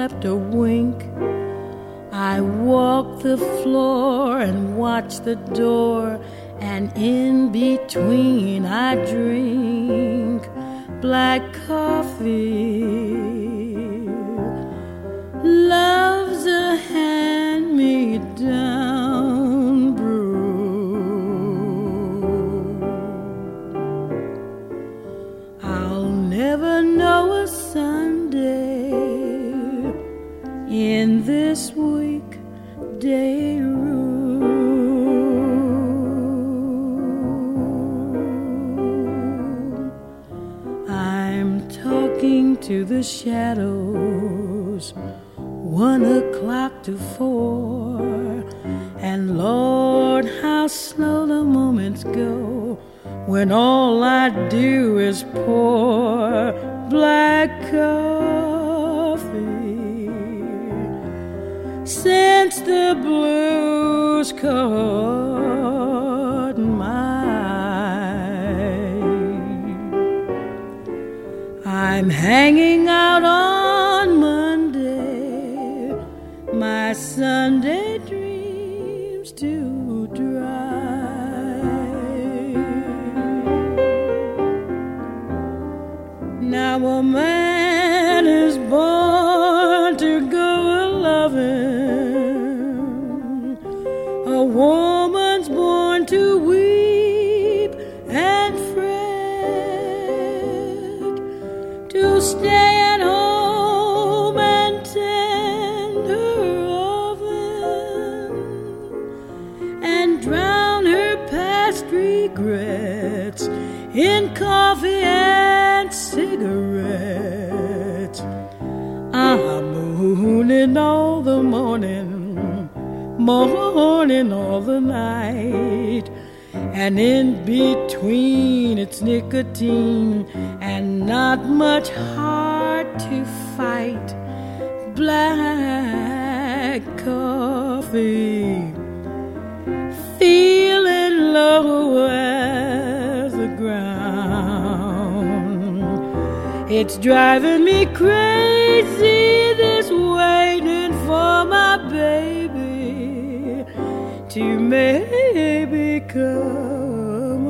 slept a wink. I walk the floor and watch the door, and in between I drink black coffee. Love's a hand-me-down brew. I'll never know a Sunday in this weekday room. I'm talking to the shadows, 1 o'clock to 4, and Lord, how slow the moments go when all I do is pour black coffee. Since the blues caught my eye, I'm hanging out on Monday, my Sunday dreams to dry. Now a man is born to go a-loving, a woman's born to weep and fret, to stay at home and tend her oven and drown her past regrets in coffee and cigarettes. I'm mooning all the morning, morning all the night, and in between it's nicotine and not much heart to fight. Black coffee, feeling low as the ground. It's driving me crazy, this waiting for my baby to maybe come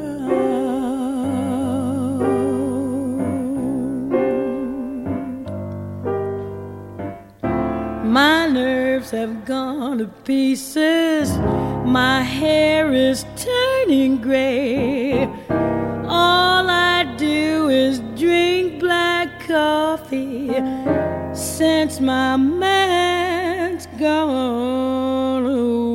around. My nerves have gone to pieces, my hair is turning gray. All I do is drink black coffee since my man's gone away.